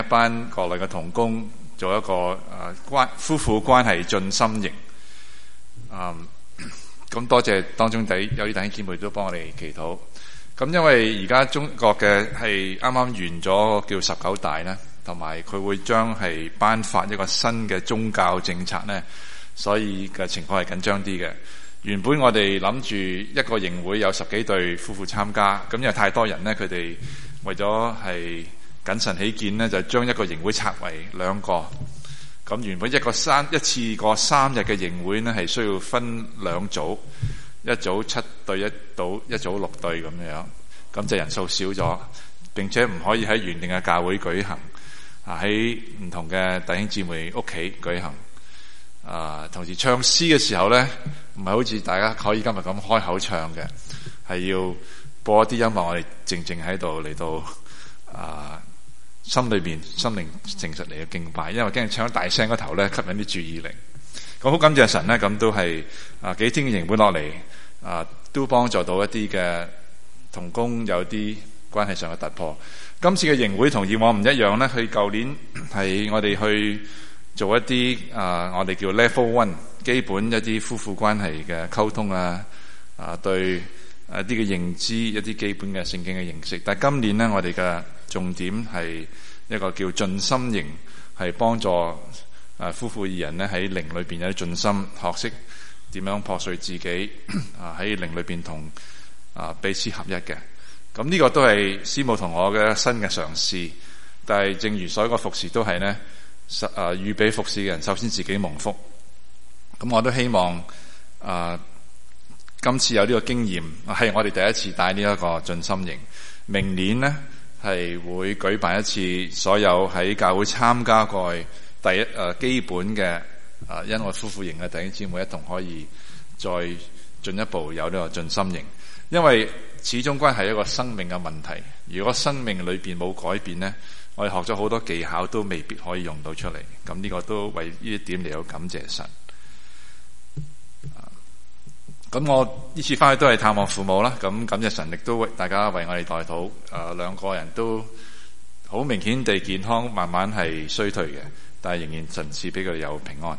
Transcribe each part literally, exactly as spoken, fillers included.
一班國內嘅同工做一個誒關夫婦關係進心營。嗯，咁多謝當中底有啲弟兄姊妹都幫我哋祈禱。咁因為而家中國嘅係啱啱完咗叫十九大咧，同埋佢會將係頒發一個新嘅宗教政策咧，所以嘅情況係緊張啲嘅。原本我哋諗住一個營會有十幾對夫婦參加，咁因為太多人咧，佢哋為咗係謹慎起見咧，就將一個營會拆為兩個。咁原本一個三一次過三日嘅營會咧，係需要分兩組，一組七對一組，一組六對咁樣，咁就人數少咗，並且唔可以喺原定嘅教會舉行，啊喺唔同嘅弟兄姊妹屋企舉行。啊，同時唱詩嘅時候咧，唔係好似大家可以今日咁開口唱嘅，係要播一啲音樂，我哋靜靜喺度嚟到啊心裏邊心靈誠實嚟嘅敬拜，因為驚唱得大聲嗰頭咧吸引啲注意力。咁好感謝神咧，咁都係啊幾天嘅營會落嚟啊，都幫助到一啲嘅同工有啲關係上嘅突破。今次嘅營會同以往唔一樣咧，佢舊年係我哋去做一啲啊，我哋叫 level one 基本一啲夫婦關係嘅溝通啊，啊對一啲嘅認知，一啲基本嘅聖經嘅認識。但係今年呢，我哋嘅重點係一個叫盡心營，係幫助啊夫婦二人呢喺靈裏邊有啲盡心，學識點樣破碎自己啊喺靈裏邊同啊彼此合一嘅。咁呢個都係師母同我嘅新嘅嘗試。但係正如所有個服侍都係呢。實啊，預備服侍嘅人，首先自己蒙福。咁我都希望啊，今次有呢個經驗，係我哋第一次帶呢一個盡心營。明年呢係會舉辦一次，所有喺教會參加過第一誒、啊、基本嘅啊恩愛夫婦營嘅弟兄姊妹一同可以再進一步有呢個盡心營。因為始終關係一個生命嘅問題，如果生命裏邊冇改變呢，我哋學咗好多技巧都未必可以用到出嚟。咁呢個都為呢一點嚟到感謝神。咁我呢次翻去都係探望父母啦。咁感謝神，亦都為大家為我哋代禱。誒、呃，兩個人都好明顯地健康，慢慢係衰退嘅，但係仍然神賜俾佢哋有平安。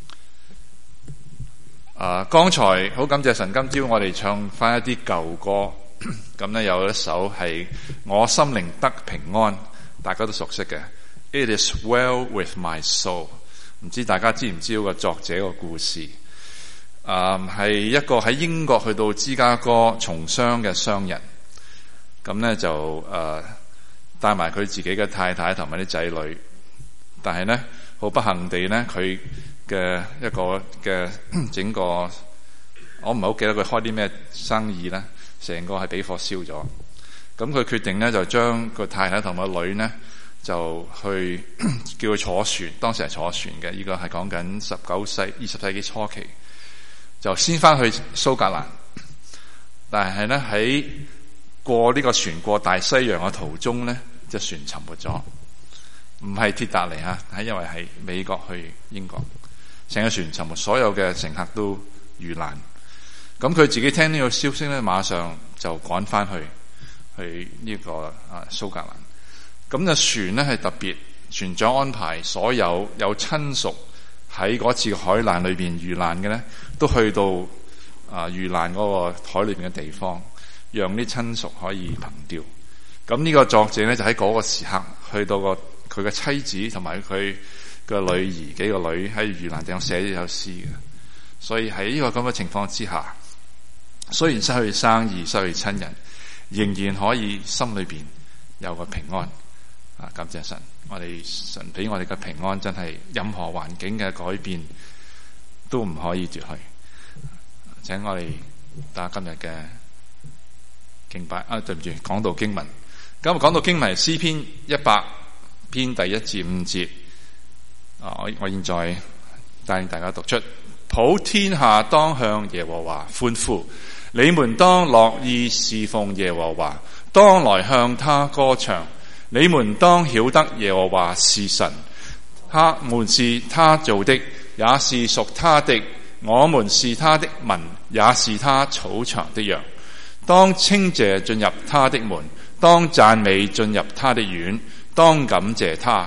啊、呃，剛才好感謝神，今朝我哋唱翻一啲舊歌。咁呢有一首係我心靈得平安，大家都熟悉嘅 It is well with my soul。 唔知大家知唔知道個作者個故事？啊、呃，係一個喺英國去到芝加哥從商嘅商人，咁呢就誒帶埋佢自己嘅太太同埋啲仔女，但係呢好不幸地呢，佢嘅一個嘅整個我唔係好記得佢開啲咩生意呢，成個係俾火燒咗。咁佢決定呢，就將個太太同個女呢，就去叫佢坐船，當時係坐船嘅，呢個係講緊十九世二十世紀初期，就先翻去蘇格蘭。但係呢，喺過呢個船過大西洋嘅途中呢，隻船沉沒咗，唔係鐵達尼吓，係因為係美國去英國，成個船沉沒，所有嘅乘客都遇難。咁佢自己聽呢個消息呢，馬上就趕翻去去呢個啊蘇格蘭。咁就船呢係特別，船長安排所有有親屬喺嗰次海難裏邊遇難嘅呢，都去到啊遇難嗰個海裏邊嘅地方，讓啲親屬可以憑吊。咁呢個作者呢，就喺嗰個時刻去到個佢嘅妻子同埋佢嘅女兒幾個女喺遇難地方寫咗首詩嘅。所以喺呢個咁嘅情況之下，雖然失去生意、失去親人，仍然可以心裏邊有個平安。啊，感謝神！我哋神俾我哋嘅平安，真係任何環境嘅改變都唔可以奪去。請我哋打今日嘅敬拜啊，對唔住，講到經文。今日講到經文，詩篇一百篇第一至五節。啊，我我現在帶領大家讀出：普天下當向耶和華歡呼，你們當樂意侍奉耶和華，當來向他歌唱。你們當曉得耶和華是神，他們是他造的，也是屬他的。我們是他的民，也是他草場的羊。當稱謝進入他的門，當讚美進入他的院，當感謝他，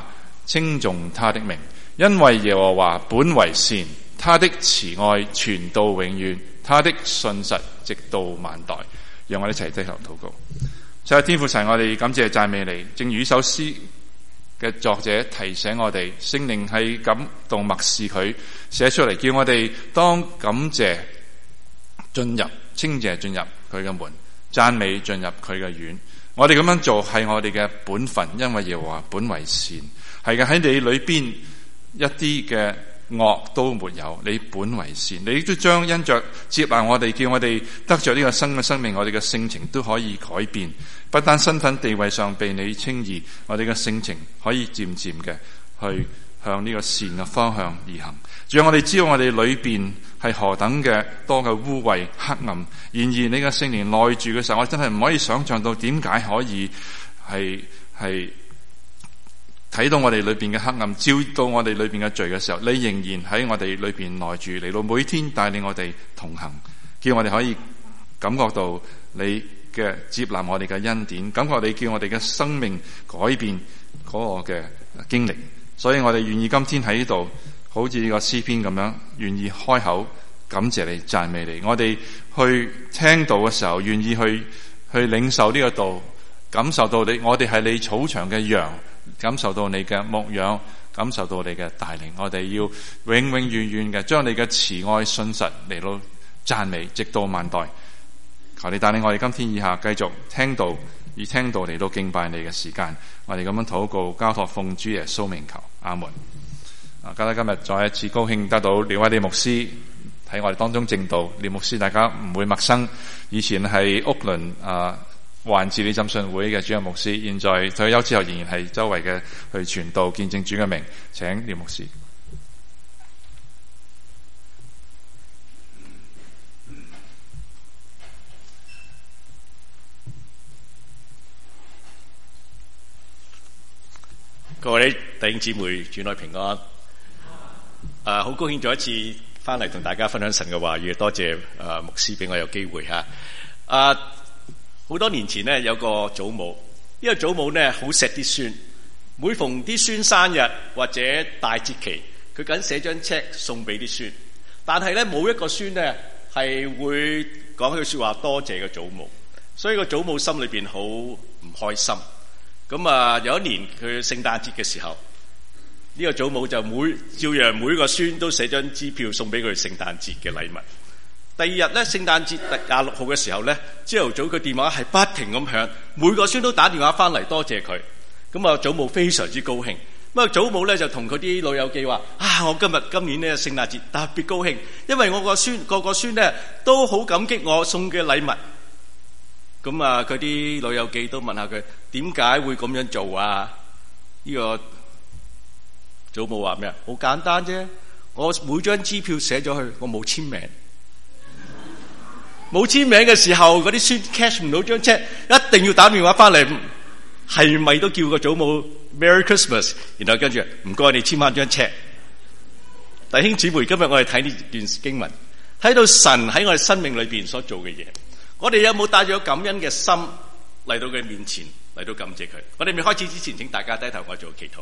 稱頌他的名，因為耶和華本為善，他的慈愛傳到永遠，他的信實直到萬代。讓我哋一齊低頭禱告。就係天父神，我哋感謝讚美你。正如呢首詩嘅作者提醒我哋，聖靈係感動默示佢寫出嚟，叫我哋當感謝進入，稱謝進入佢嘅門，讚美進入佢嘅院。我哋咁樣做係我哋嘅本分，因為耶和華本為善。係嘅，喺你裏邊一啲嘅惡都沒有，你本為善，你都將因着接納我哋，叫我哋得着呢個新嘅生命，我哋嘅性情都可以改變，不單身份地位上被你稱義，我哋嘅性情可以漸漸嘅去向呢個善嘅方向而行。仲有我哋知道我哋裏邊係何等嘅多嘅污穢黑暗，然而你嘅聖靈內住嘅時候，我真係唔可以想象到點解可以係係睇到我哋裏邊嘅黑暗，照到我哋裏邊嘅罪嘅時候，你仍然喺我哋裏邊內住，嚟到每天帶領我哋同行，叫我哋可以感覺到你嘅接納我哋嘅恩典，感覺你叫我哋嘅生命改變嗰個嘅經歷。所以我哋願意今天喺呢度，好似呢個詩篇咁樣，願意開口感謝你、讚美你。我哋去聽道嘅時候，願意去去領受呢個道，感受到你，我哋係你草場嘅羊。感受到你嘅牧養，感受到你嘅帶領，我哋要永永遠遠嘅將你嘅慈愛信實嚟到讚美，直到萬代。求你帶領我哋今天以下繼續聽道，以聽道嚟到敬拜你嘅時間，我哋咁樣禱告，交託奉主耶穌名求，阿門。啊，今日今日再一次高興得到廖偉利牧師喺我哋當中證道。廖牧師大家唔會陌生，以前係屋崙啊環治理浸信會嘅主任牧師，現在退休之後仍然係周圍嘅去傳道見證主嘅名。請廖牧師。 各位弟兄姊妹，主內平安。啊，好高興再一次翻嚟同大家分享神嘅話語，多謝啊牧師俾我有機會吓。啊，好多年前呢，有個祖母，呢個祖母呢好錫啲孫，每逢啲孫生日或者大節期，佢緊寫張 check 送俾啲孫，但係呢，冇一個孫呢係會講句說話多謝個祖母，所以個祖母心裏邊好唔開心。咁啊，有一年佢聖誕節嘅時候，呢個祖母就每照樣每個孫都寫張支票送俾佢聖誕節嘅禮物。第二日咧，聖誕節廿六號嘅時候咧，朝頭早佢電話係不停咁響，每個孫都打電話翻嚟多謝佢。咁啊，祖母非常之高興。咁啊，祖母咧就同佢啲老友記話：啊，我今日今年呢聖誕節特別高興，因為我個孫個個孫咧都好感激我送嘅禮物。咁啊，佢啲老友記都問下佢點解會咁樣做啊？呢個祖母話咩啊？好簡單啫，我每張支票寫咗去，我冇簽名，冇簽名嘅時候，嗰啲孫 cash 唔到張 check，一定要打電話翻嚟，係咪都叫個祖母 Merry Christmas？ 然後跟住唔該你簽翻張 check。弟兄姊妹，今日我哋睇呢段經文，睇到神喺我哋生命裏邊所做嘅嘢。我哋有冇帶咗感恩嘅心嚟到佢面前，嚟到感謝佢？我哋未開始之前，請大家低頭我做祈禱。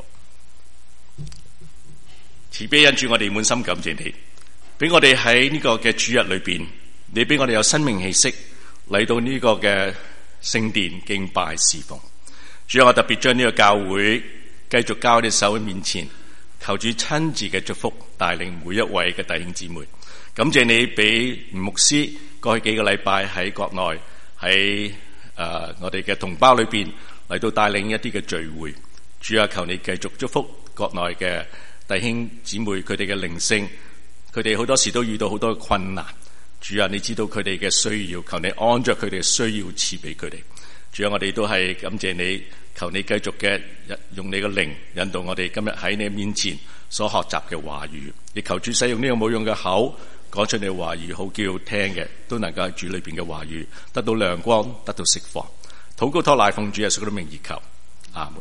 慈悲恩主，我哋滿心感謝你，俾我哋喺呢個嘅主日裏邊，你俾我哋有生命氣息嚟到呢個嘅聖殿敬拜侍奉。主啊，我特別將呢個教會繼續交喺你手嘅面前，求主親自嘅祝福帶領每一位嘅弟兄姊妹。感謝你俾牧師過去幾個禮拜喺國內喺誒我哋嘅同胞裏邊嚟到帶領一啲嘅聚會。主啊，求你繼續祝福國內嘅弟兄姊妹，佢哋嘅靈性，佢哋好多時都遇到好多嘅困難。主啊，你知道佢哋嘅需要，求你按着佢哋嘅需要賜俾佢哋。主啊，我哋都係感謝你，求你繼續嘅用你嘅靈引導我哋今日喺你面前所學習嘅話語，亦求主使用呢個冇用嘅口講出你嘅話語，好叫聽嘅都能夠喺主裏邊嘅話語得到亮光，得到釋放。禱告託賴奉主耶穌嘅名而求，阿門。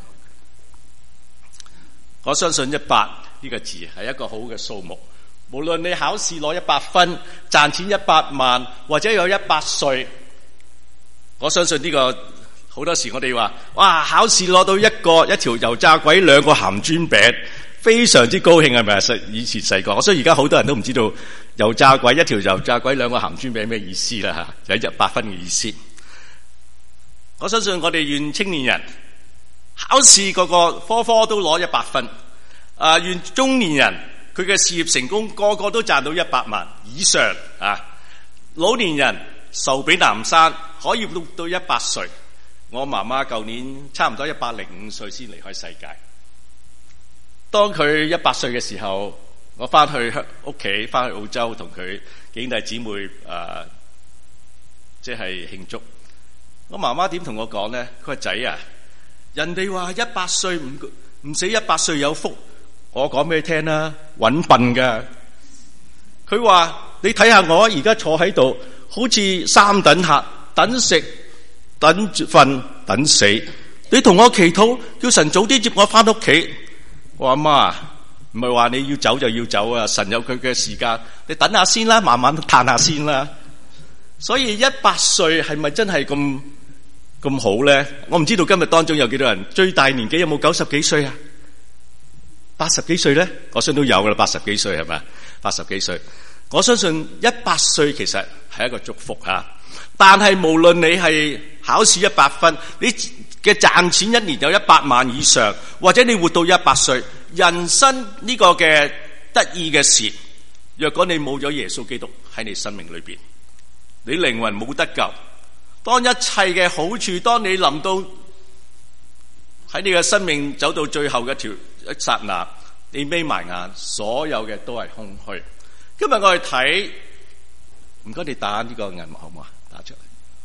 我相信一百呢個字係一個好嘅數目，無論你考試攞一百分，賺錢一百萬，或者有一百歲，我相信呢個好多時我哋話，哇，考試攞到一個一條油炸鬼兩個鹹磚餅，非常之高興，係咪啊？以前細個，我相信而家好多人都唔知道油炸鬼一條油炸鬼兩個鹹磚餅咩意思啦吓，就係一百分嘅意思。我相信我哋願青年人考試個個科科都攞一百分，啊，願中年人佢嘅事業成功個個都賺到一百萬以上啊，老年人壽比南山，可以到到一百歲。我媽媽舊年差唔多一百零五歲先離開世界。當佢一百歲嘅時候，我翻去屋企，翻去澳洲同佢兄弟姊妹誒，即係慶祝。我媽媽點同我講咧？佢話仔啊，人哋話一百歲唔唔死一百歲有福，我講俾你聽啦，搵笨噶。佢話你睇下我而家坐喺度，好似三等客，等食。等瞓等死，你同我祈禱，叫神早啲接我翻屋企。我阿媽唔係話你要走就要走啊，神有佢嘅時間，你等下先啦，慢慢嘆下先啦。所以一百歲係咪真係咁咁好咧？我唔知道今日當中有幾多人，最大年紀有冇九十幾歲啊？八十幾歲咧？我相信都有噶啦，八十幾歲係咪？八十幾歲，我相信一百歲其實係一個祝福吓。但係無論你係考試一百分，你嘅賺錢一年有一百萬以上，或者你活到一百歲，人生呢個嘅得意嘅事，若果你冇咗耶穌基督喺你生命裏邊，你靈魂冇得救。當一切嘅好處，當你臨到喺你嘅生命走到最後嘅一條一剎那，你眯埋眼，所有嘅都係空虛。今日我哋睇，唔該你打呢個銀幕好唔好啊？打出嚟。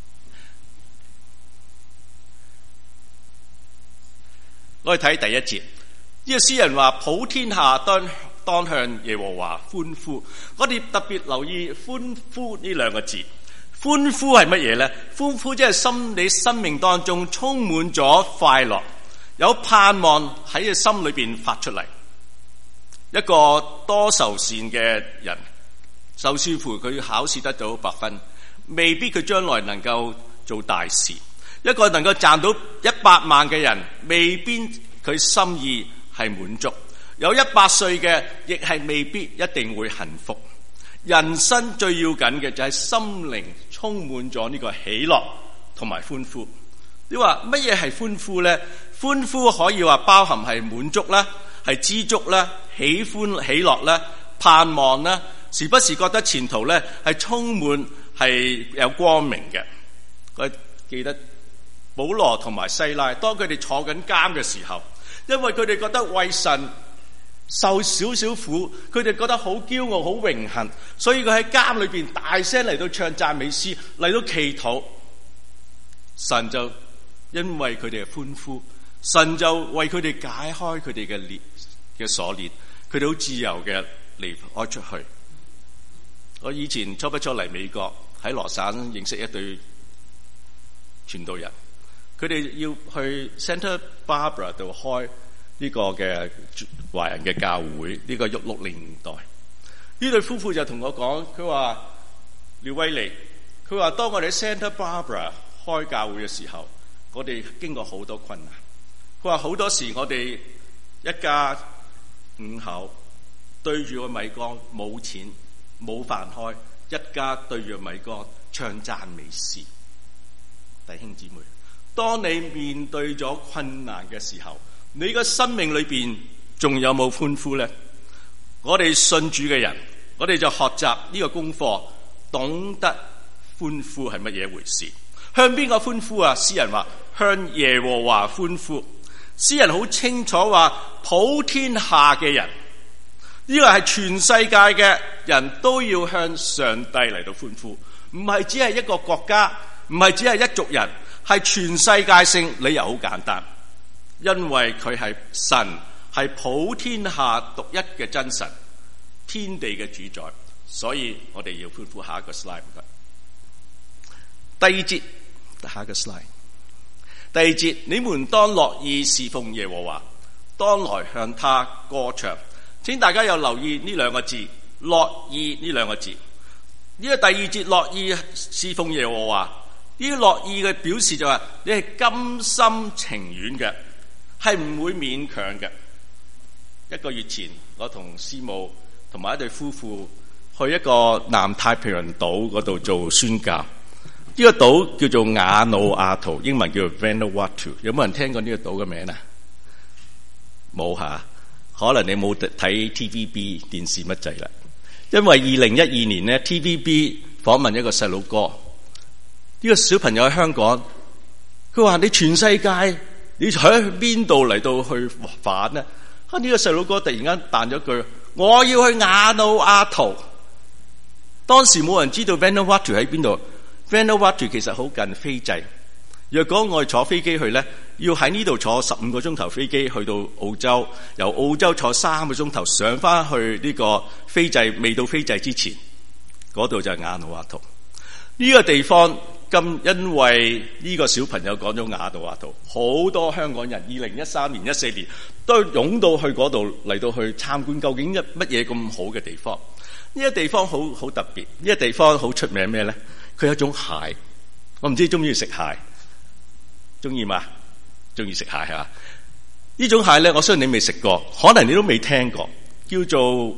我哋睇第一節，呢個詩人話：普天下當當向耶和華歡呼。我哋特別留意歡呼呢兩個字。歡呼係乜嘢咧？歡呼即係心理生命當中充滿咗快樂，有盼望喺佢心裏邊發出嚟。一個多愁善嘅人，就算乎佢考試得到百分，未必佢將來能夠做大事。一個能夠賺到一百萬嘅人，未必佢心意係滿足。有一百歲嘅，亦係未必一定會幸福。人生最要緊嘅就係心靈充滿咗呢個喜樂同埋歡呼。你話乜嘢係歡呼呢？歡呼可以話包含係滿足啦，係知足啦，喜歡喜樂啦，盼望啦，時不時覺得前途咧係充滿係有光明嘅。我記得保羅同埋西拉，當佢哋坐緊監嘅時候，因為佢哋覺得為神受少少苦，佢哋覺得好驕傲、好榮幸，所以佢喺監裏邊大聲嚟到唱讚美詩，嚟到祈禱。神就因為佢哋嘅歡呼，神就為佢哋解開佢哋嘅鏈嘅鎖鏈，佢哋好自由嘅離開出去。我以前初不初嚟美國，喺羅省認識一對傳道人，佢哋要去 Santa Barbara 度開呢個嘅華人嘅教會，呢、這個六零年代。呢對夫婦就同我講，佢話廖威利，佢話當我哋喺 Santa Barbara 開教會嘅時候，我哋經過好多困難。佢話好多時我哋一家五口對住個米缸冇錢冇飯開，一家對住個米缸唱讚美詩。弟兄姊妹，當你面對咗困難嘅時候，你個生命裏邊仲有冇歡呼呢？我哋信主嘅人，我哋就學習呢個功課，懂得歡呼係乜嘢回事。向邊個歡呼啊？詩人話向耶和華歡呼。詩人好清楚話，普天下嘅人，呢個係全世界嘅人都要向上帝嚟到歡呼，唔係只係一個國家，唔係只係一族人，係全世界性。理由好簡單，因為佢係神，係普天下獨一嘅真神，天地嘅主宰，所以我哋要歡呼。下一個 slide， 第二節，下一個 slide。第二節，你們當樂意侍奉耶和華，當來向他歌唱。請大家有留意呢兩個字，樂意呢兩個字。呢、這個第二節樂意侍奉耶和華， 呢啲樂意嘅表示就話你係甘心情願嘅，係唔會勉強嘅。一個月前，我同師母同埋一對夫婦去一個南太平洋島嗰度做宣教。呢個島叫做瓦努阿圖，英文叫做 Vanuatu。有冇人聽過呢個島嘅名啊？冇吓，可能你冇睇 T V B 電視乜滯啦。因為二零一二年咧 ，T V B 訪問一個細佬哥，呢個小朋友喺香港，佢話：你全世界你喺邊度嚟到去玩呢？啊！呢個細佬哥突然間彈咗句：我要去瓦努阿圖。當時冇人知道 Vanuatu 喺邊度。Vanuatu 其實好近斐濟。若果我哋坐飛機去咧，要喺呢度坐十五個鐘頭飛機去到澳洲，由澳洲坐三個鐘頭上翻去呢個斐濟。未到斐濟之前，嗰度就係瓦努阿圖。呢個地方咁，因為呢個小朋友講咗瓦努阿圖，好多香港人二零一三年、一四年都湧到去嗰度嚟到去參觀，究竟一乜嘢咁好嘅地方？呢個地方好好特別，呢個地方好出名咩咧？佢有一種蟹，我唔知你中唔中意食蟹，中意嘛？中意食蟹係嘛？呢種蟹咧，我相信你未食過，可能你都未聽過，叫做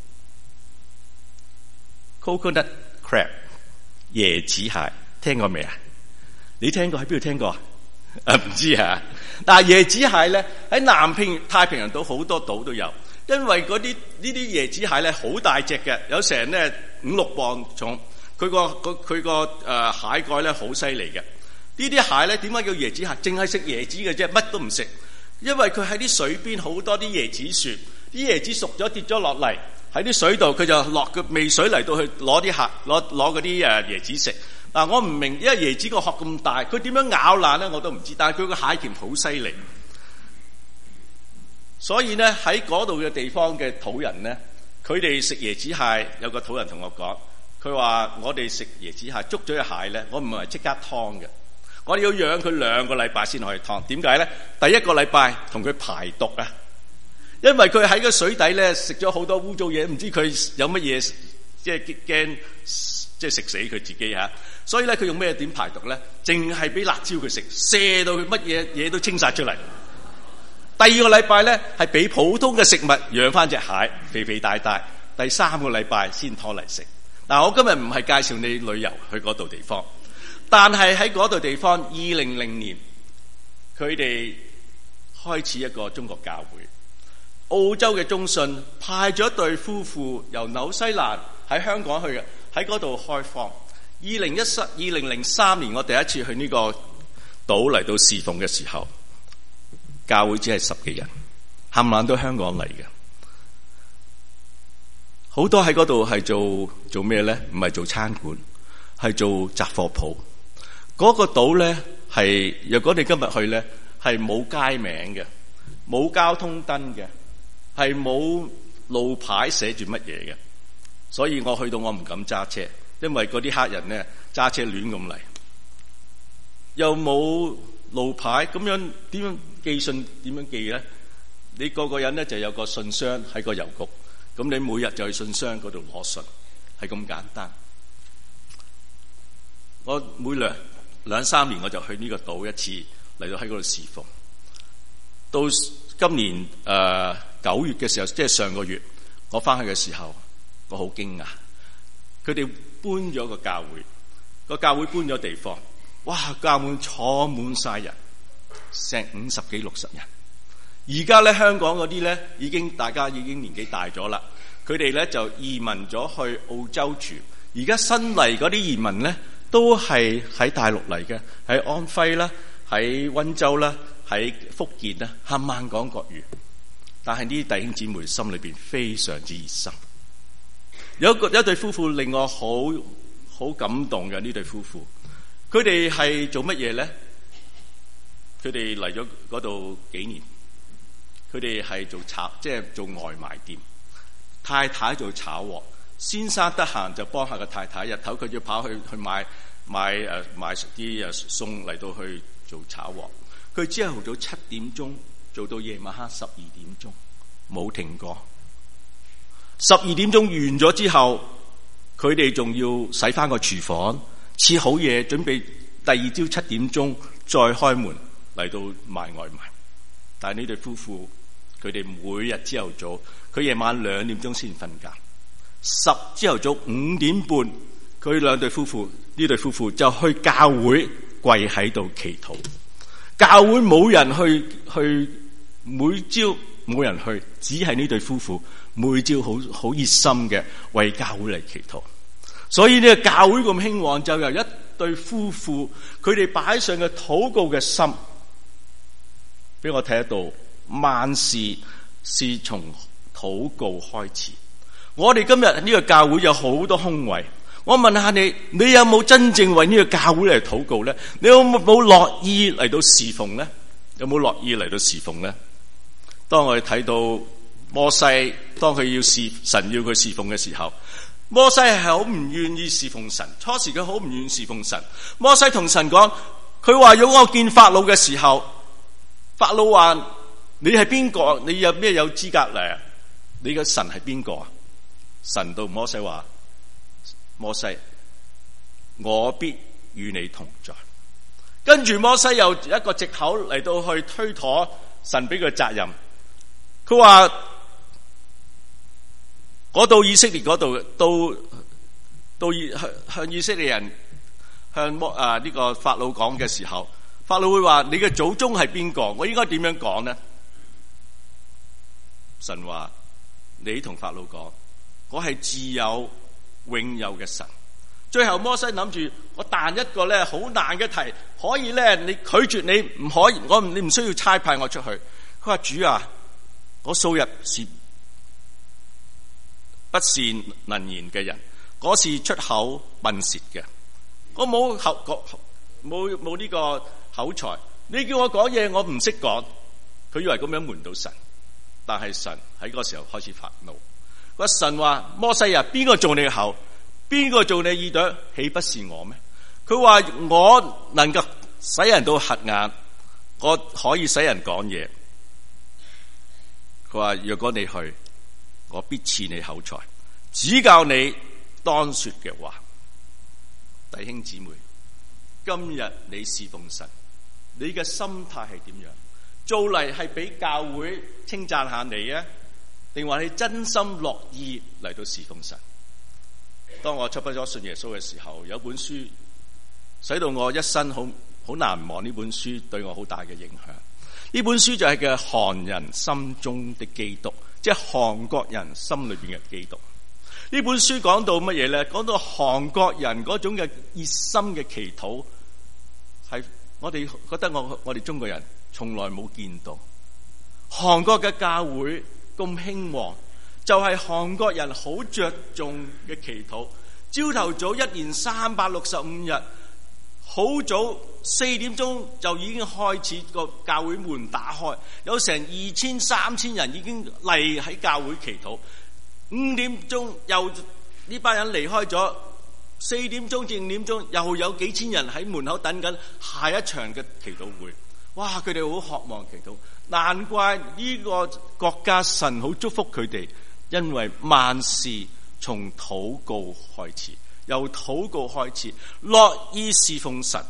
coconut crab 椰子蟹，聽過未啊？你聽過喺邊度聽過啊？啊唔知啊！但係椰子蟹咧喺南平太平洋島好多島都有，因為嗰啲呢啲椰子蟹咧好大隻嘅，有成咧五六磅重。佢個佢個誒蟹蓋咧好犀利嘅。呢啲蟹咧點解叫椰子蟹？淨係食椰子嘅啫，乜都唔食。因為佢喺啲水邊好多啲椰子樹，啲椰子熟咗跌咗落嚟喺啲水度，佢就落個味水嚟到去攞啲蟹攞攞嗰啲誒椰子食。嗱，我唔明，因為椰子個殼咁大，佢點樣咬爛咧我都唔知。但係佢個蟹鉗好犀利，所以咧喺嗰度嘅地方嘅土人咧，佢哋食椰子蟹。有個土人同我講。佢話：我哋食椰子蟹，捉咗隻蟹咧，我唔係即刻劏嘅，我哋要養佢兩個禮拜先可以劏。點解咧？第一個禮拜同佢排毒啊，因為佢喺個水底咧食咗好多污糟嘢，唔知佢有乜嘢，即係驚即係食死佢自己嚇。所以咧，佢用咩點排毒咧？淨係俾辣椒佢食，射到佢乜嘢嘢都清晒出嚟。第二個禮拜咧係俾普通嘅食物養翻隻蟹，肥肥大大。第三個禮拜先拖嚟食。嗱，我今日唔係介紹你旅遊去嗰度地方，但係喺嗰度地方，二零零零年佢哋開始一個中國教會。澳洲嘅中信派咗一對夫婦由紐西蘭喺香港去嘅，喺嗰度開荒。二零一三、二零零三年，我第一次去呢個島嚟到侍奉嘅時候，教會只係十幾人，冚唪唥都香港嚟嘅。好多喺嗰度係做做咩咧？唔係做餐館，係做雜貨鋪。嗰個島咧係，若果你今日去咧，係冇街名嘅，冇交通燈嘅，係冇路牌寫住乜嘢嘅。所以我去到我唔敢揸車，因為嗰啲黑人咧揸車亂咁嚟，又冇路牌，咁樣點樣寄信？點樣寄咧？你個個人咧就有個信箱喺個郵局。咁你每日就去信箱嗰度攞信，係咁簡單。我每兩兩三年我就去呢個島一次，嚟到喺嗰度侍奉。到今年誒九月嘅時候，即係上個月，我翻去嘅時候，我好驚訝。佢哋搬咗個教會，個教會搬咗地方，哇！教會坐滿晒人，成五十幾六十人。而家咧香港嗰啲咧已經大家已經年紀大咗啦，佢哋咧就移民咗去澳洲住。而家新嚟嗰啲移民咧都係喺大陸嚟嘅，喺安徽啦，喺溫州啦，喺福建啦，冚唪唥講國語。但係呢啲弟兄姊妹心裏邊非常之熱心。有一個有一對夫婦令我好好感動嘅，呢對夫婦，佢哋係做乜嘢咧？佢哋嚟咗嗰度幾年。佢哋係做炒，即係做外賣店。太太做炒鑊，先生得閒就幫下個太太。日頭佢要跑去去買買誒買啲誒餸嚟到去做炒鑊。佢朝頭早七點鐘做到夜晚黑十二點鐘，冇停過。十二點鐘完咗之後，佢哋仲要洗翻個廚房，切好嘢，準備第第二朝七點鐘再開門嚟到賣外賣。但係呢對夫婦，佢哋每日朝頭早，佢夜晚兩點鐘先瞓覺，十朝頭早五點半，佢兩對夫婦呢對夫婦就去教會跪喺度祈禱。教會冇人去去，每朝冇人去，只係呢對夫婦每朝好好熱心嘅為教會嚟祈禱。所以呢個教會咁興旺，就由一對夫婦佢哋擺上嘅禱告嘅心，俾我睇得到，萬事是從禱告開始。我哋今日呢個教會有好多空位，我問下你，你有冇真正為呢個教會嚟禱告呢？你有冇樂意嚟到侍奉呢？有冇樂意嚟到侍奉呢？當我哋睇到摩西，當佢要侍神要佢侍奉嘅時候，摩西係好唔願意侍奉神。初時佢好唔願意侍奉神。摩西同神講，佢話如果我見法老嘅時候，法老話你係邊個？你有咩有資格嚟？你嘅神係邊個啊？神對摩西話，摩西，我必與你同在。跟住摩西又一個藉口嚟到去推妥神俾佢責任。佢話我到以色列嗰度，到到向向以色列人向摩啊呢個法老講嘅時候，法老會話你嘅祖宗係邊個？我應該點樣講呢？神話你同法老講，我係自有永有嘅神。最後摩西諗住我彈一個咧好難嘅題，可以咧你拒絕你唔可以，我你唔需要差派我出去。佢話主啊，我素日是不是能言嘅人，我是出口笨舌嘅，我冇口冇冇呢個口才。你叫我講嘢，我唔識講。佢以為咁樣瞞到神，但係神喺嗰個時候開始發怒。個神話摩西啊，邊個做你嘅口？邊個做你耳朵？豈不是我咩？佢話我能夠使人到瞎眼，我可以使人講嘢。佢話若果你去，我必賜你口才，指教你當說嘅話。弟兄姊妹，今日你侍奉神，你嘅心態係點樣？做嚟係俾教會稱讚下你啊，定話你真心樂意嚟到侍奉神？當我出不咗信耶穌嘅時候，有本書使到我一生好好難忘。呢本書對我好大嘅影響。呢本書就係嘅韓人心中的基督，即係韓國人心裏邊嘅基督。呢本書講到乜嘢咧？講到韓國人嗰種嘅熱心嘅祈禱，係我哋覺得我我哋中國人從來冇見到。韓國嘅教會咁興旺，就係韓國人好着重嘅祈禱。朝頭早一年三百六十五日，好早四點鐘就已經開始個教會門打開，有成二千三千人已經嚟喺教會祈禱。五點鐘又呢班人離開咗，四點鐘至五點鐘又有幾千人喺門口等緊下一場嘅祈禱會。哇！佢哋好渴望祈禱，難怪呢個國家神好祝福佢哋。因為萬事從禱告開始，由禱告開始，樂意侍奉神。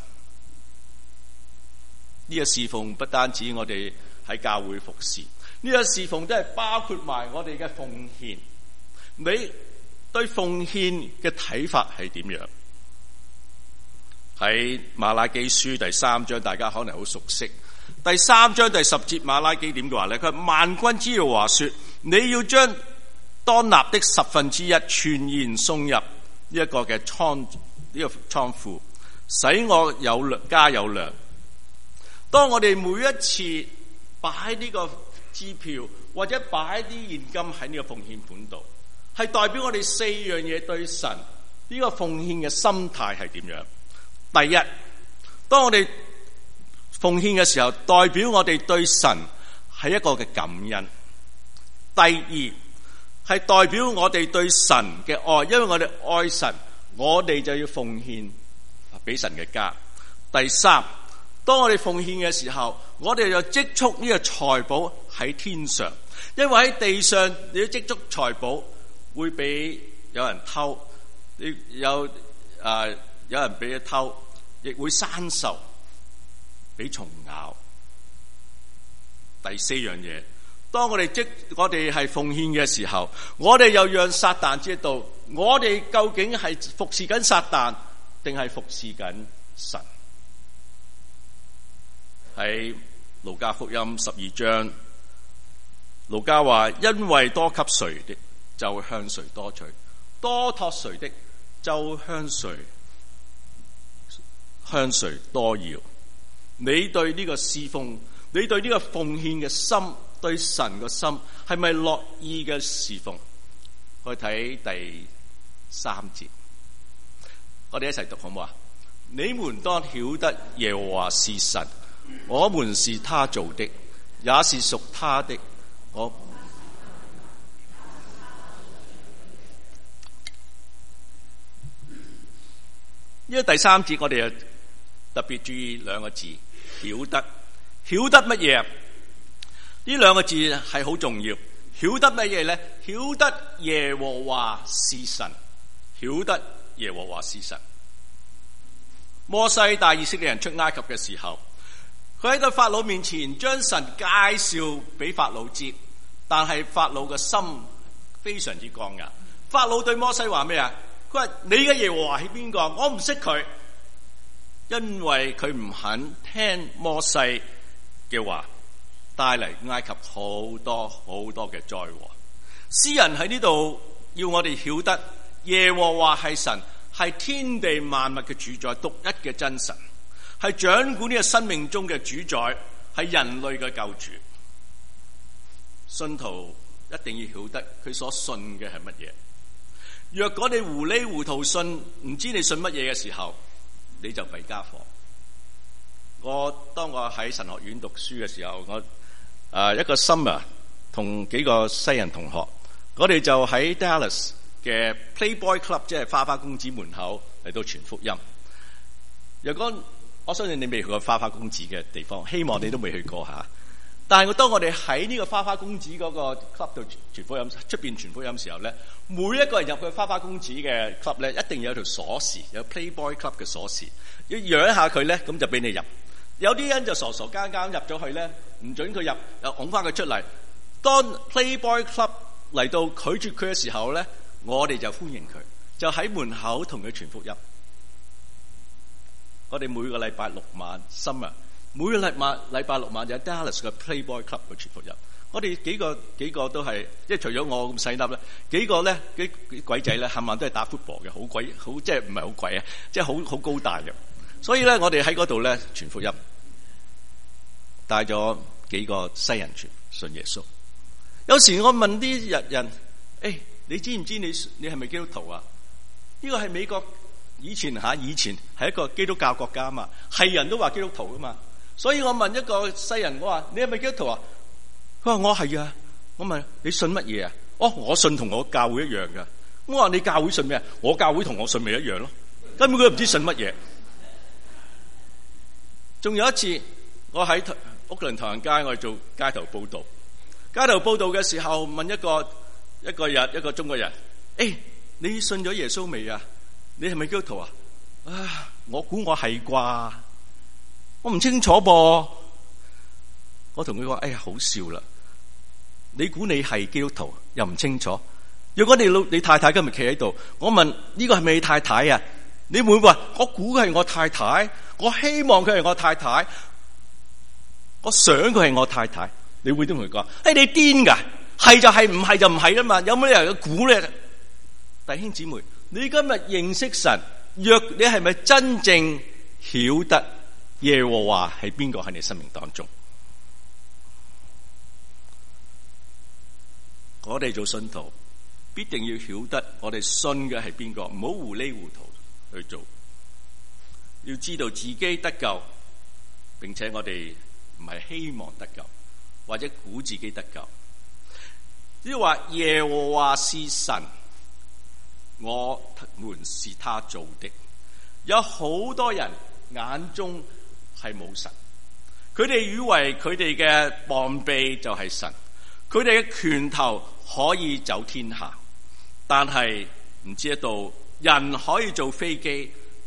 呢個侍奉不單止我哋喺教會服侍，呢個侍奉都係包括埋我哋嘅奉獻。你對奉獻嘅睇法係點樣？喺馬拉基書第三章，大家可能好熟悉。第三章第十節，馬拉基點嘅話咧？佢話萬軍之耶和華說：你要將當納的十分之一全然送入呢一個嘅倉呢、這個倉庫，使我有糧家有糧。當我哋每一次擺呢個支票或者擺啲現金喺呢個奉獻盤度，係代表我哋四樣嘢對神呢、這個奉獻嘅心態係點樣？第一，當我哋奉獻嘅時候，代表我哋對神係一個嘅感恩。第二，係代表我哋對神嘅愛，因為我哋愛神，我哋就要奉獻俾神嘅家。第三，當我哋奉獻嘅時候，我哋就積蓄呢個財寶喺天上，因為喺地上你要積蓄財寶會俾有人偷，你有啊、呃、有人俾佢偷， 亦會生銹，俾蟲咬。第四樣嘢，當我哋即我哋係奉獻嘅時候，我哋又讓撒旦知道，我哋究竟係服侍緊撒旦，定係服侍緊神？喺路加福音十二章，路加話：因為多給誰的，就向誰多取；多託誰的，就向誰向誰多要。你對呢個侍奉，你對呢個奉獻嘅心，對神嘅心，係咪樂意嘅侍奉？去睇第三節，我哋一齊讀好唔好啊？你們當曉得耶和華是神，我們是他造的，也是屬他的。我呢個第三節，我哋又特別注意兩個字：曉得。曉得乜嘢？呢兩個字係好重要。曉得乜嘢咧？曉得耶和華是神，曉得耶和華是神。摩西帶以色列人出埃及嘅時候，佢喺個法老面前將神介紹俾法老知，但係法老嘅心非常之剛硬。法老對摩西話咩啊？佢話：你嘅耶和華係邊個？我唔識佢，因為佢唔肯聽摩西嘅話，帶嚟埃及好多好多嘅災禍。詩人喺呢度要我哋曉得耶和華係神，係天地萬物嘅主宰，獨一嘅真神，係掌管呢個生命中嘅主宰，係人類嘅救主。信徒一定要曉得佢所信嘅係乜嘢。若果你糊裡糊塗信，唔知你信乜嘢嘅時候，你就弊家伙。我當我喺神學院讀書嘅時候，我誒、呃、一個 summer 同幾個西人同學，我哋就喺 Dallas 嘅 Playboy Club， 即係花花公子門口嚟到傳福音。若果我相信你未去過花花公子嘅地方，希望你都未去過吓。但係我當我哋喺呢個花花公子嗰個 club 度傳福音，出邊傳福音時候咧，每一個人入去花花公子嘅 club 咧，一定要有條鎖匙，有 Playboy Club 嘅鎖匙，要揚下佢咧，咁就俾你入。有啲人就傻傻更更入咗去咧，唔准佢入，又拱翻佢出嚟。當 Playboy Club 嚟到拒絕佢嘅時候咧，我哋就歡迎佢，就喺門口同佢傳福音。我哋每個禮拜六晚 summer。每個禮拜禮拜六晚就喺 Dallas 嘅 Playboy Club 去傳福音。我哋幾個幾個都係，即係除咗我咁細粒咧，幾個咧幾幾鬼仔咧，冚唪唥都係打 football 嘅，好鬼好，即係唔係好鬼啊，即係好好高大嘅。所以咧，我哋喺嗰度咧傳福音，帶咗幾個西人傳信耶穌。有時我問啲日人，誒、欸，你知唔知你你係咪基督徒啊？呢個係美國以前吓，以前係一個基督教國家啊嘛，係人都話基督徒噶嘛。所以我問一個西人，我話你係咪基督徒啊？佢話我係啊。我問你信乜嘢啊？哦，我信同我教會一樣噶。我話你教會信咩啊？我教會同我信咪一樣咯。根本佢都唔知信乜嘢。仲有一次，我喺屋崙唐人街，我哋做街頭報道。街頭報道嘅時候，問一個一個人一個中國人，誒、欸，你信咗耶穌未啊？你係咪基督徒啊？啊，我估我係啩。我唔清楚噃，我同佢講：哎呀，好笑啦！你估你係基督徒又唔清楚？如果你老你太太今日企喺度，我問呢個係咪你太太啊？你會唔會話我估佢係我太太？我希望佢係我太太，我想佢係我太太。你會點同佢講？哎，你癲噶？係就係，唔係就唔係啦嘛。有乜理由要估咧？弟兄姊妹，你今日認識神，若你係咪真正曉得耶和華係邊個喺你生命當中？我哋做信徒必定要曉得我哋信嘅係邊個，唔好糊裡糊塗去做。要知道自己得救，並且我哋唔係希望得救，或者估自己得救。即係話耶和華是神，我們是他做的。有好多人眼中係冇神，佢哋以為佢哋嘅膀臂就係神，佢哋嘅拳頭可以走天下，但係唔知道人可以做飛機，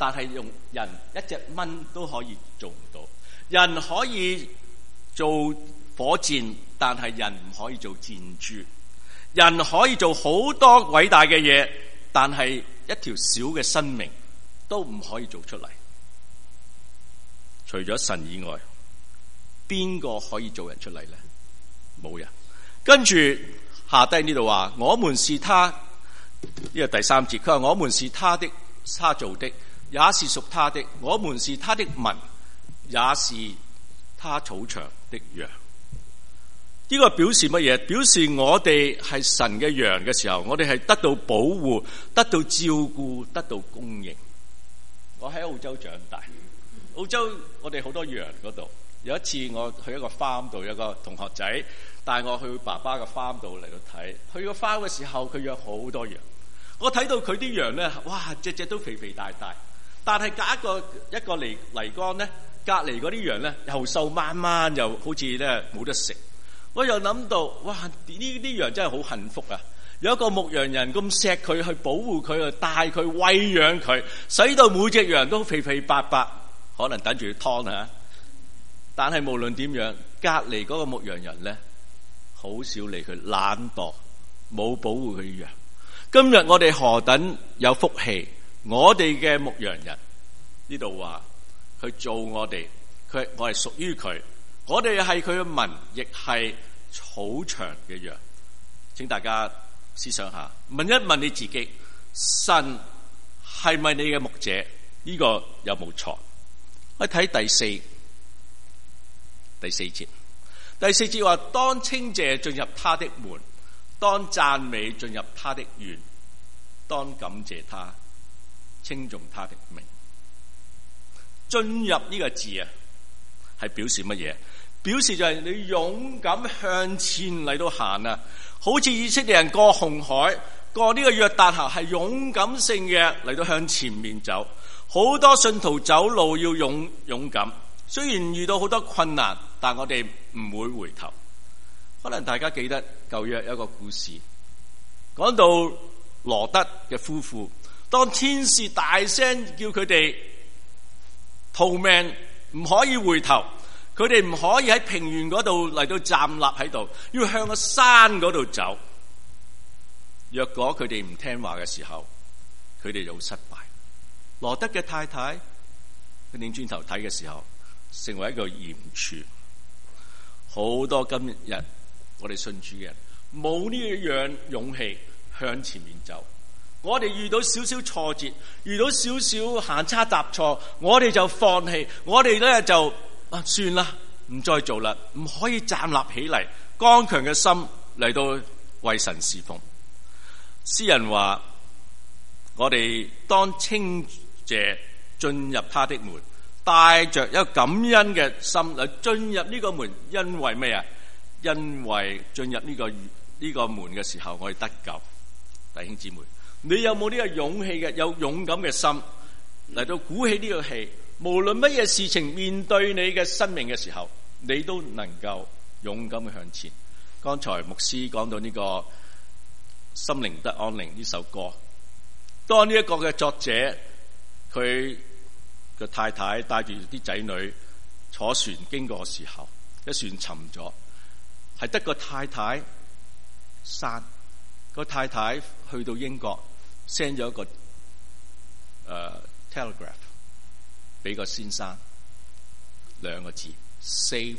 但係用人一隻蚊都可以做唔到。人可以做火箭，但係人唔可以做箭豬。人可以做好多偉大嘅嘢，但係一條小嘅生命都唔可以做出嚟。除咗神以外，邊個可以做人出嚟呢？冇人。跟住下低呢度話，我們是他，呢個第三節，佢話我們是他的，他做的，也是屬他的，我們是他的民，也是他草場的羊。呢個表示乜嘢？表示我哋係神嘅羊嘅時候，我哋係得到保護、得到照顧、得到供應。我喺澳洲長大，澳洲我哋好多羊嗰度。有一次我去一個 farm 度，有個同學仔帶我去爸爸嘅 farm 度嚟到睇。去個 farm 嘅時候，佢養好多羊。我睇到佢啲羊咧，哇，隻隻都肥肥大大。但係隔一個一個泥泥缸咧，隔離嗰啲羊咧又瘦掹掹，又好似咧冇得食。我又諗到，哇！呢啲羊真係好幸福啊！有一個牧羊人咁錫佢，去保護佢，去帶佢，餵養佢，使到每隻羊都肥肥白白，可能等住湯啊！但係無論點樣，隔離嗰個牧羊人咧，好少理佢，懶惰，冇保護佢啲羊。今日我哋何等有福氣！我哋嘅牧羊人呢度話，佢做我哋，佢我係屬於佢。我哋係佢嘅民，亦係草場嘅羊。請大家思想下，問一問你自己，神係咪你嘅牧者？呢、這個有冇錯？我睇第四第四節，第四節話：當稱謝進入他的門，當讚美進入他的院，當感謝他，稱頌他的名。進入呢個字啊，係表示乜嘢？表示就係你勇敢向前嚟到行啊！好似以色列人過紅海，過呢個約旦河，係勇敢性嘅嚟到向前面走。好多信徒走路要勇勇敢，雖然遇到好多困難，但我哋唔會回頭。可能大家記得舊約有一個故事，講到羅德嘅夫婦，當天使大聲叫佢哋逃命，唔可以回頭。佢哋唔可以喺平原嗰度嚟到站立喺度，要向個山嗰度走。若果佢哋唔聽話嘅時候，佢哋就好失敗。羅德嘅太太，佢擰轉頭睇嘅時候，成為一個鹽柱。好多今日我哋信主嘅人，冇呢樣勇氣向前面走。我哋遇到少少挫折，遇到少少行差踏錯，我哋就放棄，我哋咧就。啊，算啦，唔再做啦，唔可以站立起嚟，剛強嘅心嚟到為神侍奉。詩人話：我哋當稱謝進入他的門，帶着一個感恩嘅心嚟進入呢個門，因為咩啊？因為進入呢個呢個門嘅時候，我哋得救。弟兄姊妹，你有冇呢個勇氣嘅，有勇敢嘅心嚟到鼓起呢個氣？無論乜嘢事情面對你嘅生命嘅時候，你都能夠勇敢去向前。剛才牧師講到呢個心靈得安寧呢首歌，當呢一個嘅作者佢嘅太太帶住啲仔女坐船經過嘅時候，一船沉咗，係得個太太生，個太太去到英國 send 咗一個誒、uh, telegraph。俾個先生兩個字 ，save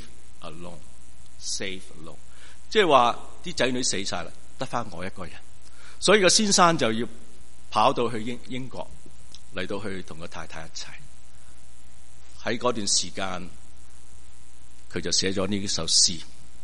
alone，save alone， 即係話啲仔女死晒啦，得翻我一個人，所以個先生就要跑到去英英國嚟到去同個太太一齊。喺嗰段時間，佢就寫咗呢首詩。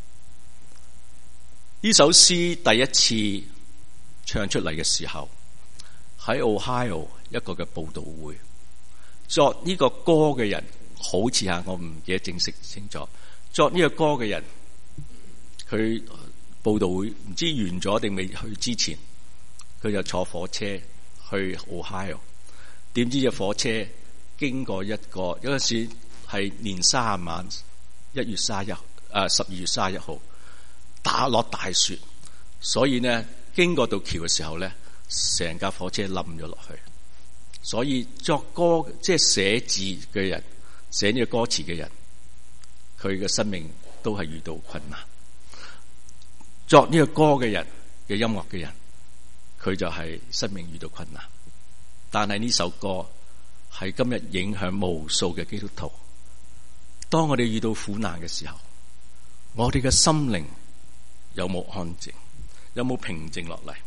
呢首詩第一次唱出嚟嘅時候，喺 Ohio 一個嘅佈道會。作呢個歌嘅人好似吓，我唔記得正式清楚。作呢個歌嘅人，佢佈道會唔知完咗定未去之前，佢就坐火車去 Ohio。點知隻火車經過一個有陣時係年卅晚一月卅一誒十二月卅一號打落大雪，所以呢經過到橋嘅時候咧，成架火車冧咗落去。 所以作歌即係寫字嘅人，寫呢個歌詞嘅人，佢嘅生命都係遇到困難。作呢個歌嘅人嘅音樂嘅人，佢就係生命遇到困難。但係呢首歌係今日影響無數嘅基督徒。當我哋遇到苦難嘅時候，我哋嘅心靈有冇安靜？有冇平靜落嚟？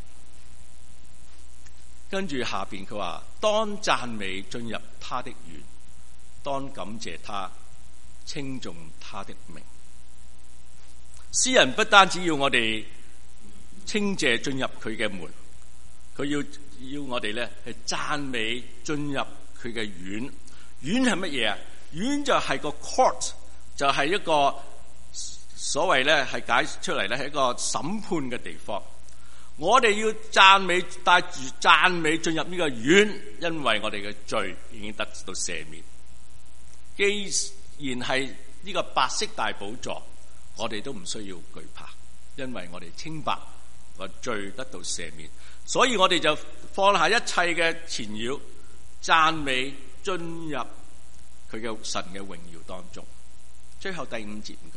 跟住下邊佢話：當讚美進入他的園，當感謝他，稱頌他的名。詩人不單止要我哋稱謝進入佢嘅門，佢要要我哋咧係讚美進入佢嘅院。院係乜嘢啊？院就係個 court， 就係一個所謂咧係解出嚟咧係一個審判嘅地方。我哋要讚美，帶住讚美進入呢個院，因為我哋嘅罪已經得到赦免。既然係呢個白色大寶座，我哋都唔需要懼怕，因為我哋清白，個罪得到赦免。所以我哋就放下一切嘅纏繞，讚美進入佢嘅神嘅榮耀當中。最後第五節，唔該。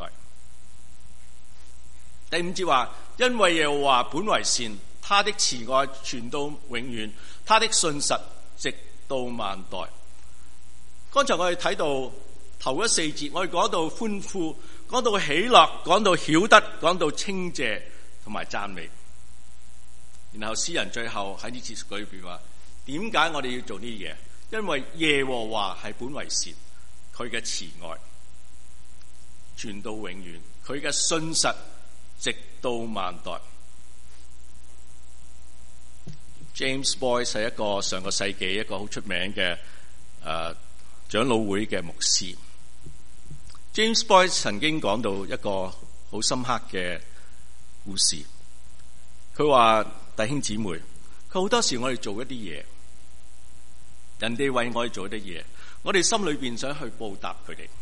第五節話：因為耶和華本為善，他的慈愛傳到永遠，他的信實直到萬代。剛才我哋睇到頭一四節，我哋講到歡呼，講到喜樂，講到曉得，講到稱謝同埋讚美。然後詩人最後喺呢節裏邊話：點解我哋要做呢啲嘢？因為耶和華係本為善，佢嘅慈愛傳到永遠，佢嘅信實直到萬代。James Boyce 係一個上個世紀一個好出名嘅誒、呃、長老會嘅牧師。James Boyce 曾經講到一個好深刻嘅故事。佢話：弟兄姊妹，佢好多時我哋做一啲嘢，人哋為我哋做一啲嘢，我哋心裏邊想去報答佢哋。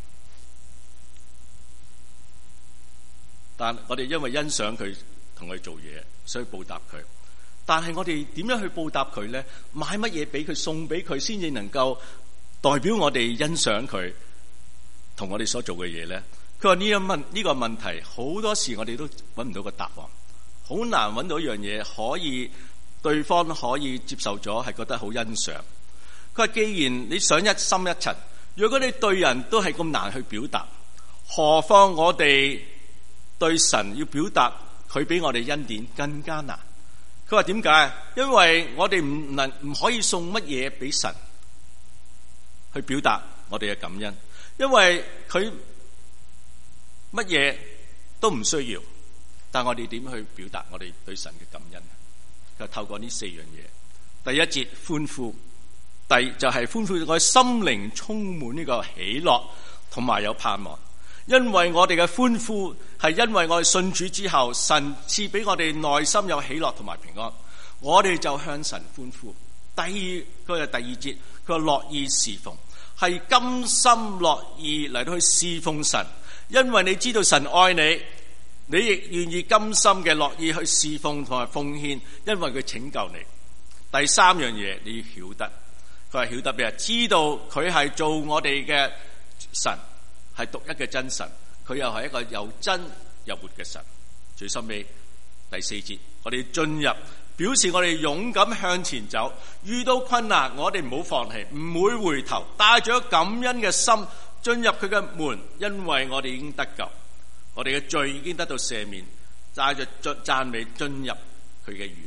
但我哋因為欣賞佢同佢做嘢，所以報答佢。但係我哋點樣去報答佢咧？買乜嘢俾佢，送俾佢，先至能夠代表我哋欣賞佢同我哋所做嘅嘢咧？佢話呢一問呢個問題，好多時我哋都揾唔到個答案，好難揾到一樣嘢可以對方可以接受咗，係覺得好欣賞。佢話既然你想一深一層，如果你對人都係咁難去表達，何況我哋對神要表達佢俾我哋恩典更加難。佢話點解？因為我哋唔能唔可以送乜嘢俾神去表達我哋嘅感恩，因為佢乜嘢都唔需要，但我哋點去表達我哋對神嘅感恩？就透過呢四樣嘢。第一節歡呼，第就係歡呼我哋心靈充滿呢個喜樂同埋有盼望。因為我哋嘅歡呼係因為我哋信主之後，神賜俾我哋內心有喜樂同埋平安，我哋就向神歡呼。第二，佢係第二節，佢話樂意侍奉，係甘心樂意嚟到去侍奉神，因為你知道神愛你，你亦願意甘心嘅樂意去侍奉同埋奉獻，因為佢拯救你。第三樣嘢你要曉得，佢話曉得咩啊？知道佢係做我哋嘅神，係獨一嘅真神，佢又係一個又真又活嘅神。最深尾第四節，我哋進入，表示我哋勇敢向前走，遇到困難我哋唔好放棄，唔會回頭，帶咗感恩嘅心進入佢嘅門，因為我哋已經得救，我哋嘅罪已經得到赦免，帶着讚美進入佢嘅園。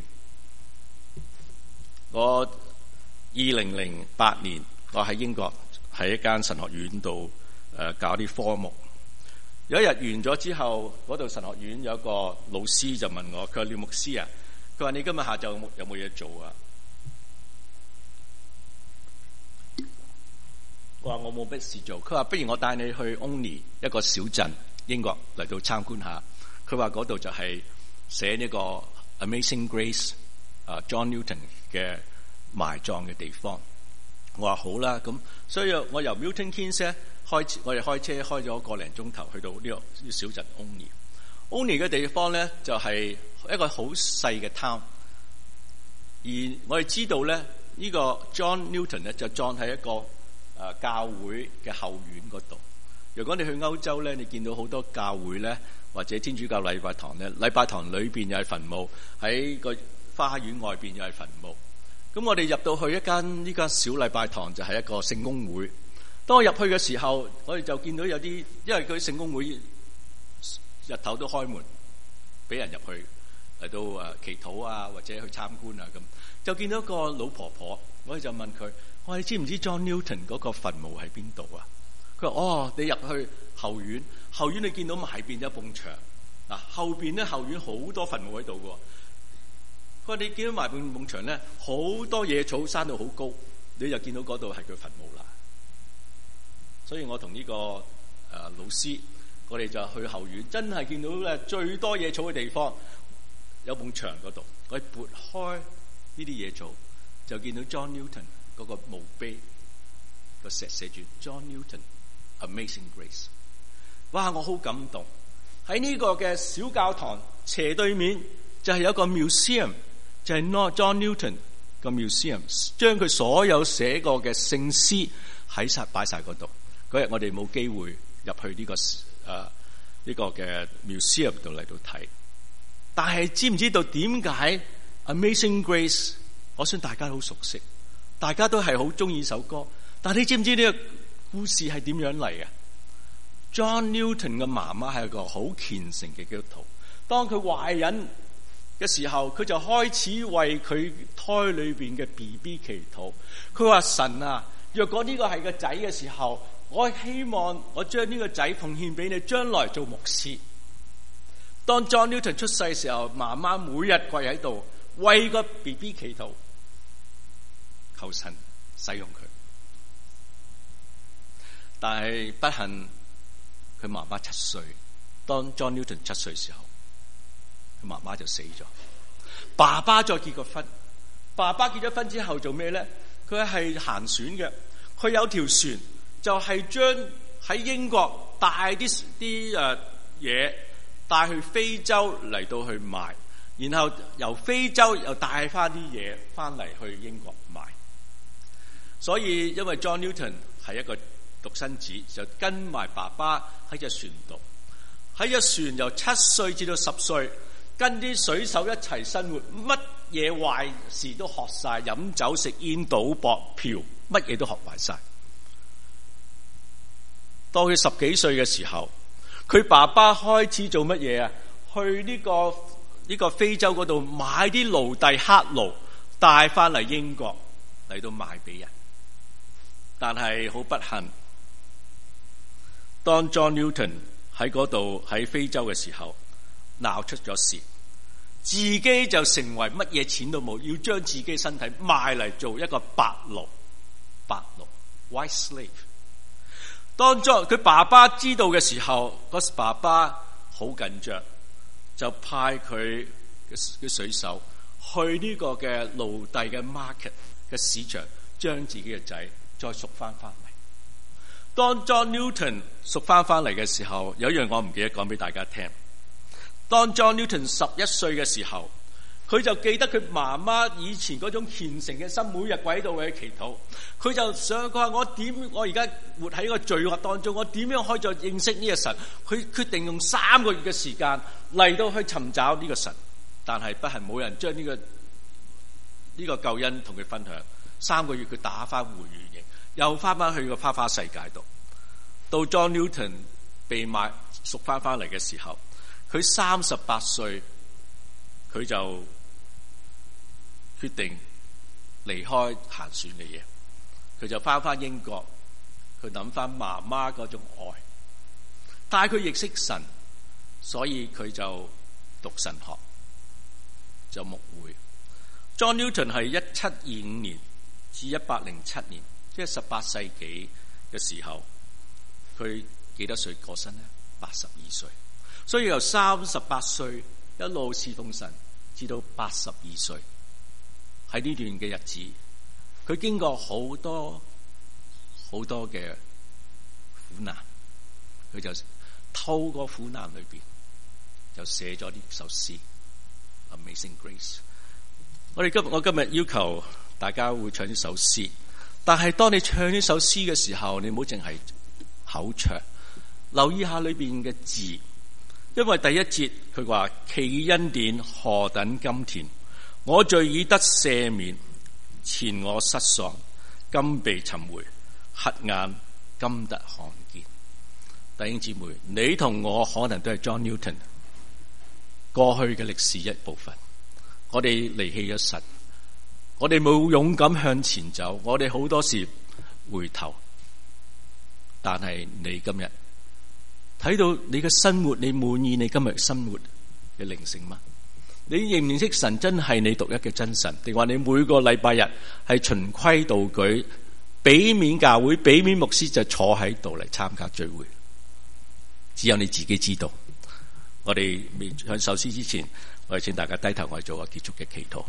我二零零八年我喺英國喺一間神學院度誒搞啲科目，有一日完咗之後，嗰度神學院有一個老師就問我，佢話廖牧師啊，佢話你今日下晝有冇嘢做啊？我話我冇乜事做。佢話不如我帶你去 Only 一個小鎮英國嚟到參觀下。佢話嗰度就係寫呢個 Amazing Grace 啊 John Newton 嘅埋葬嘅地方。我話好啦，咁所以我由 Milton Keynes 咧開，我哋開車開咗個零鐘頭去到呢個小鎮 Only。Only 嘅地方咧就係一個好細嘅 town，而我哋知道咧呢個 John Newton 咧就葬喺一個誒、呃、教會嘅後院嗰度。如果你去歐洲咧，你見到好多教會咧，或者天主教禮拜堂咧，禮拜堂裏邊又係墳墓，喺個花園外邊又係墳墓。咁我哋入到去一間呢間小禮拜堂，就係一個聖公會。當我入去嘅時候，我哋就見到有啲，因為佢聖公會日頭都開門俾人入去嚟到誒祈禱啊，或者去參觀啊咁。就見到一個老婆婆，我哋就問佢：我話你知唔知 John Newton 嗰個墳墓喺邊度啊？佢話：哦，你入去後院，後院你見到埋邊有埲牆，嗱後邊咧後院好多墳墓喺度嘅。佢話你見到埋邊埲牆咧，好多野草生到好高，你就見到嗰度係佢墳墓啦。所以我同呢、這個誒、呃、老師，我哋就去後院，真係見到咧最多野草嘅地方，有埲牆嗰度，我哋撥開呢啲野草，就見到 John Newton 嗰個墓碑個石寫住 John Newton Amazing Grace。哇！我好感動。喺呢個嘅小教堂斜對面就係有一個 museum， 就係 John Newton 個 museum， 將佢所有寫過嘅聖詩喺晒擺晒嗰度。嗰日我哋冇機會入去呢、這個誒呢、啊這個嘅 museum 度嚟到睇，但係知唔知道點解 Amazing Grace？ 我想大家好熟悉，大家都係好中意首歌。但係你知唔知呢個故事係點樣嚟嘅？ John Newton 嘅媽媽係一個好虔誠嘅基督徒。當佢懷孕嘅時候，佢就開始為佢胎裏邊嘅 B B 祈禱。佢話：神啊，若果呢個係個仔嘅時候，我希望我將呢個仔奉獻俾你，將來做牧師。當 John Newton 出世嘅時候，媽媽每日跪喺度為個 B B 祈禱，求神使用佢。但係不幸，佢媽媽七歲，當 John Newton 七歲嘅時候，佢媽媽就死咗。爸爸再結個婚，爸爸結咗婚之後做咩咧？佢係行船嘅，佢有條船。就係將喺英國帶啲啲誒嘢帶去非洲嚟到去賣，然後由非洲又帶翻啲嘢翻嚟去英國賣。所以因為 John Newton 係一個獨生子，就跟埋爸爸喺隻船度，喺隻船由七歲至到十歲，跟啲水手一齊生活，乜嘢壞事都學晒，飲酒食煙賭博嫖，乜嘢都學埋晒。當佢十幾歲嘅時候，佢爸爸開始做乜嘢啊？去呢個呢個非洲嗰度買啲奴隸黑奴帶翻嚟英國嚟到賣俾人。但係好不幸，當 John Newton 喺嗰度喺非洲嘅時候鬧出咗事，自己就成為乜嘢錢都冇，要將自己身體賣嚟做一個白奴，白奴 white slave。當咗佢爸爸知道嘅時候，個爸爸好緊張，就派佢嘅水手去呢個嘅奴隸嘅 market 嘅市場，將自己嘅仔再贖翻翻嚟。當 John Newton 贖翻翻嚟嘅時候，有一樣我唔記得講俾大家聽。當 John Newton 十一歲嘅時候，佢就記得佢媽媽以前嗰種虔誠嘅心，每日跪喺度為佢祈禱。佢就想，佢話我點，我而家活喺一個罪惡當中，我點樣可以再認識呢個神？佢決定用三個月嘅時間嚟到去尋找呢個神，但係不幸冇人將呢個呢個救恩同佢分享。三個月佢打翻回原形，又翻翻去個花花世界度。到 John Newton 被賣贖翻翻嚟嘅時候，佢三十八歲，佢就決定離開行船嘅嘢，佢就翻翻英國，佢諗翻媽媽嗰種愛，但係佢亦識神，所以佢就讀神學，就牧會。John Newton 係一七二五年至一八零七年，即係十八世紀嘅時候，佢幾多歲過身呢？八十二歲，所以由三十八歲一路侍奉神，至到八十二歲。喺呢段嘅日子，佢經過好多好多嘅苦難，佢就透過苦難裏邊就寫咗呢首詩《Amazing Grace》。我哋今我今日要求大家會唱呢首詩。但係當你唱呢首詩嘅時候，你唔好淨係口唱，留意下裏邊嘅字。因為第一節佢話其恩典何等甘甜，我罪已得赦免，前我失喪，今被尋回，瞎眼今得看見。弟兄姊妹，你同我可能都係 John Newton 過去嘅歷史一部分。我哋離棄咗神，我哋冇勇敢向前走，我哋好多時回頭。但係你今日睇到你嘅生活，你滿意你今日生活嘅靈性嗎？你認唔認識神真係你獨一嘅真神，定話你每個禮拜日係循規蹈矩，俾面教會，俾面牧師就坐喺度嚟參加聚會？只有你自己知道。我哋未向首詩之前，我哋請大家低頭，我哋做個結束嘅祈禱。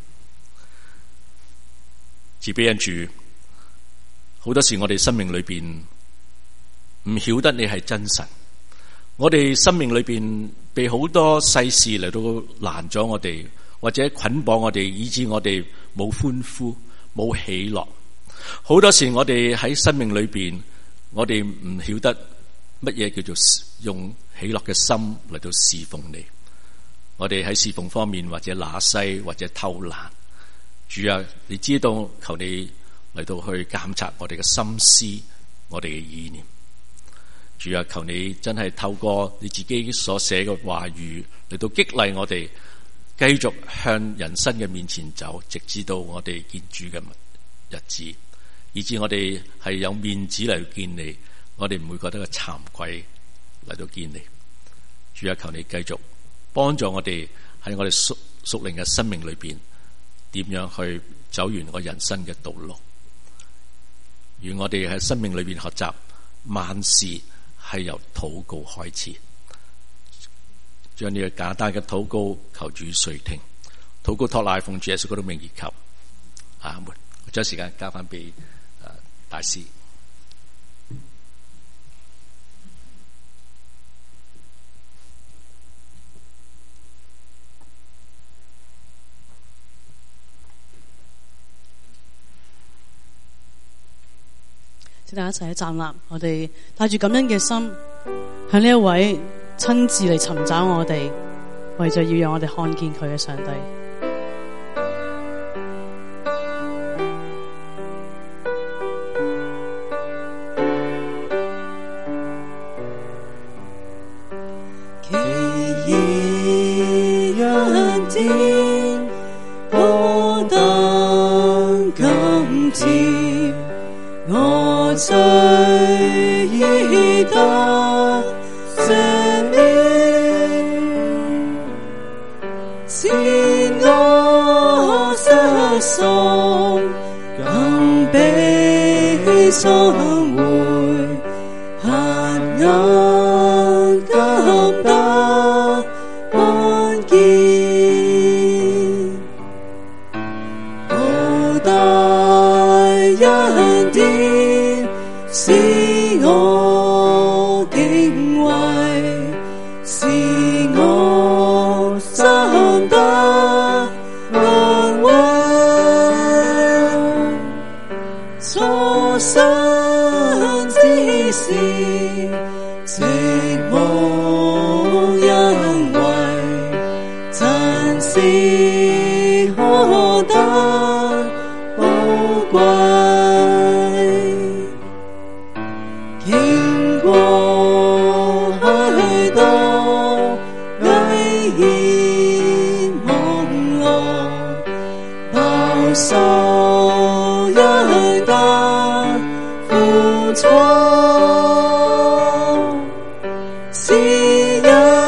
慈悲恩主，好多時我哋生命裏邊唔曉得你係真神，我哋生命裏邊被好多世事嚟到攔咗我哋，或者捆綁我哋，以致我哋冇歡呼、冇喜樂。好多時我哋喺生命裏邊，我哋唔曉得乜嘢叫做用喜樂嘅心嚟到侍奉你。我哋喺侍奉方面或者拿西或者偷懶。主啊，你知道，求你嚟到去監察我哋嘅心思，我哋嘅意念。主啊，求你真係透過你自己所寫嘅話語嚟到激勵我哋，繼續向人生嘅面前走，直至到我哋見主嘅日子，以致我哋係有面子嚟見你，我哋唔會覺得個慚愧嚟到見你。主啊，求你繼續幫助我哋喺我哋屬屬靈嘅生命裏邊，點樣去走完我人生嘅道路。願我哋喺生命裏邊學習萬事係由禱告開始，將呢個簡單嘅禱告求主垂聽。禱告託賴奉主耶穌基督名而求，阿門。我將時間交翻俾誒大師。 大家一齊去站立，我哋帶住感恩嘅心，向呢一位親自嚟尋找我哋，為咗要讓我哋看見佢嘅上帝。 奇異恩典，何等甘甜，我罪已得赦免，前我失喪，今被尋回，瞎眼今得看見，何大恩典使我敬畏，使我心得安慰，初生之時寂寞因為真是何等寶貴，經過許多危險網羅，飽受一得苦楚，是因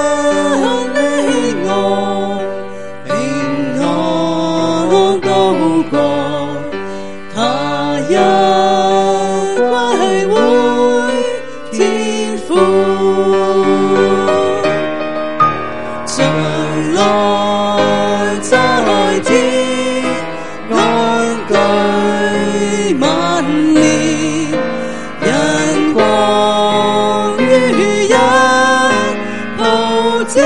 你我平安度過，他日歸回天父，將來在天安居萬年，因光與日抱證，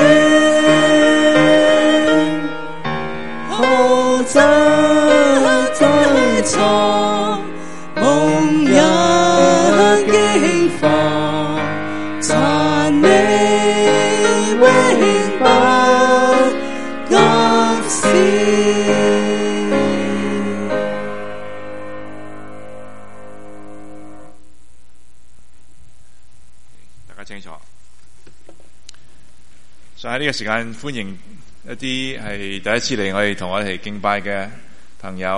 好真真錯，蒙人經防，讚美永不覺少。 大家清楚。所以喺呢個時間，歡迎一啲係第一次嚟我哋同我哋敬拜嘅朋友。